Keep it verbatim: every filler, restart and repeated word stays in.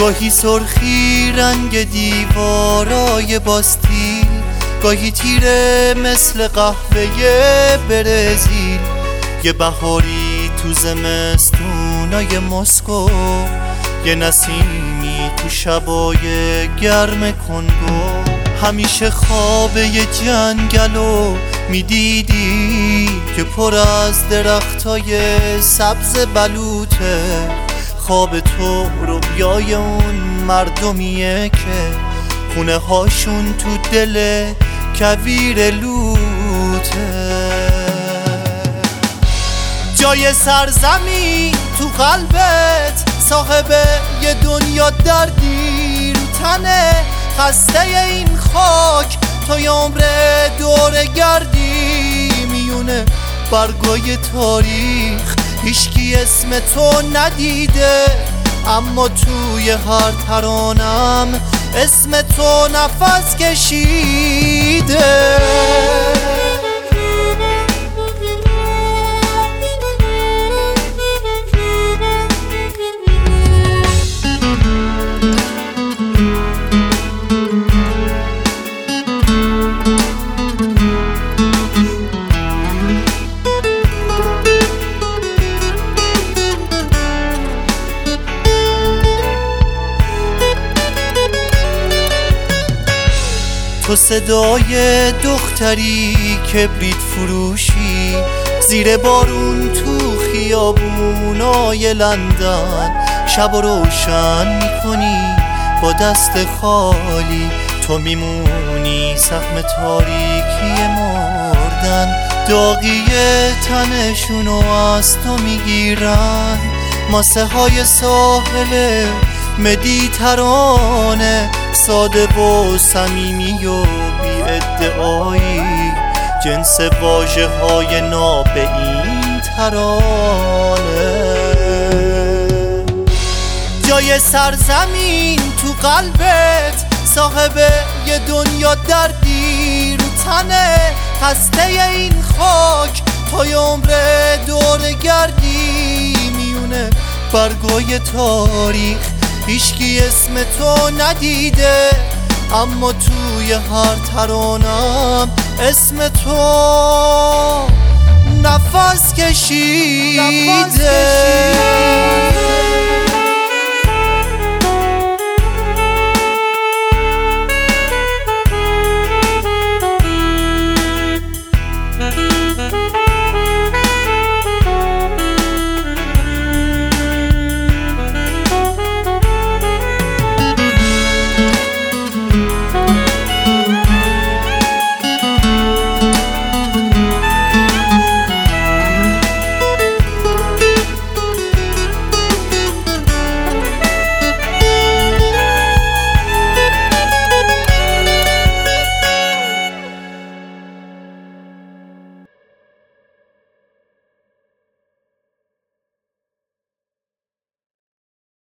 گاهی سرخی رنگ دیوارای باستیل، گاهی تیره مثل قهوه برزیل، یه بهاری تو زمستونای مسکو، یه نسیمی تو شبای گرم کنگو. همیشه خواب یه جنگلو میدیدی که پر از درختای سبز بلوطه، خواب تو رویای اون مردمیه که خونه هاشون تو دل کویر لوته. جای سرزمین تو قلبت صاحب یه دنیا دردی رو تنه، خسته این خاک تا یه عمر دور گردی میونه برگای تاریخ. هیچکی اسم تو ندیده اما توی هر ترانم اسم تو نفس کشیده. تو صدای دختری کبریت فروشی زیر بارون تو خیابونای لندن، شب و روشن میکنی با دست خالی، تو میمونی سهم تاریکی مردن. داغی تنشونو از تو میگیرن، ماسه های ساحل مدیترانه، ساده و صمیمی و بی ادعایی، جنس واژه های ناب این ترانه. جای سرزمین تو قلبت صاحب یه دنیا دردی رو تنه، خسته این خاک تا یه عمر دور گردی میونه برگای تاریخ. هیچکی اسم تو ندیده اما توی هر ترانم اسم تو نفس کشیده.